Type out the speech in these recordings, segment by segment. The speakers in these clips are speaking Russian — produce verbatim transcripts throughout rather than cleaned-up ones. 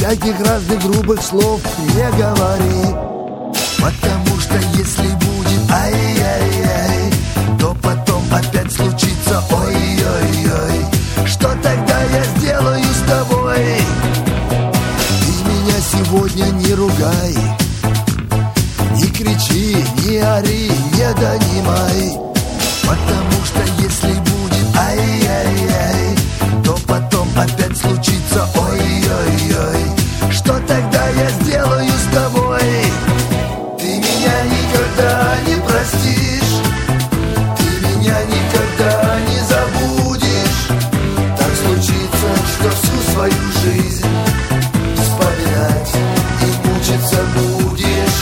всяких разных грубых слов не говори. Потому что если будет ай-яй-яй, то потом опять случится ой-ой-ой. Что тогда я сделаю с тобой? Ты меня сегодня не ругай, не кричи, не ори, не донимай. Потому что если будет ай-яй-яй, то потом опять случится ой-ой-ой. Что тогда я сделаю с тобой? Ты меня никогда не простишь, ты меня никогда не забудешь. Так случится, что всю свою жизнь вспоминать и мучиться будешь.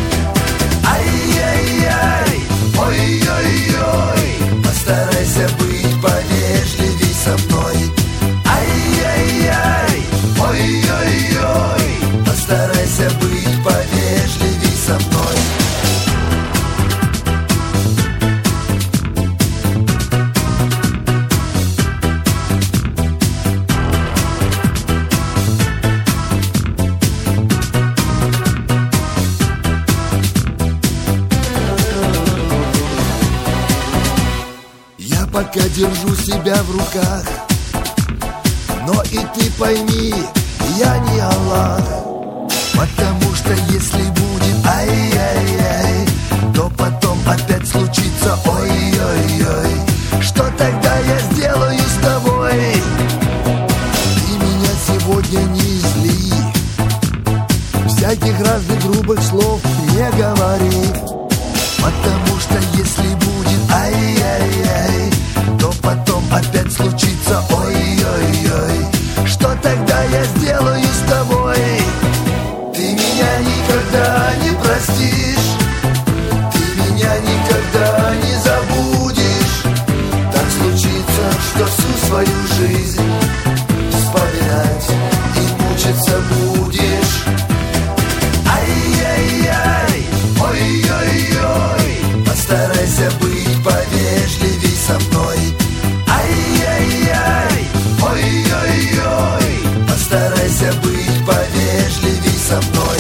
Ай-яй-яй, ой-ой-ой, постарайся быть повежливей со мной. Ай-яй-яй, ой-ой-ой, постарайся быть повежливей со мной. Я пока держу себя в руках, но и ты пойми, я не Аллах. Потому что если будет ай-яй-яй, то потом опять случится ой-ой-ой. Что тогда я сделаю с тобой? Ты меня сегодня не зли, всяких разных грубых слов не говори. Потому что если будет ай-яй-яй, то потом опять случится ой-ой-ой. Что тогда я сделаю с тобой? Ты меня никогда не простишь, ты меня никогда не забудешь. Так случится, что всю свою жизнь вспоминать и мучиться будешь. Ай-яй-яй, ой-ой-ой, постарайся быть повежливей со мной. Ай-яй-яй, ой-ой-ой, постарайся быть повежливей со мной.